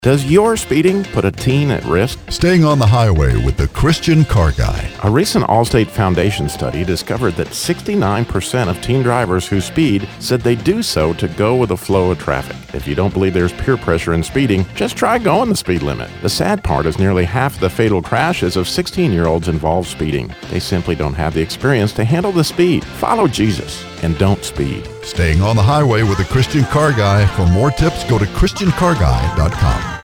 Does your speeding put a teen at risk? Staying on the highway with the Christian Car Guy. A recent Allstate Foundation study discovered that 69% of teen drivers who speed said they do so to go with the flow of traffic. If you don't believe there's peer pressure in speeding, just try going the speed limit. The sad part is nearly half the fatal crashes of 16-year-olds involve speeding. They simply don't have the experience to handle the speed. Follow Jesus and don't speed. Staying on the highway with the Christian Car Guy. For more tips, go to ChristianCarGuy.com.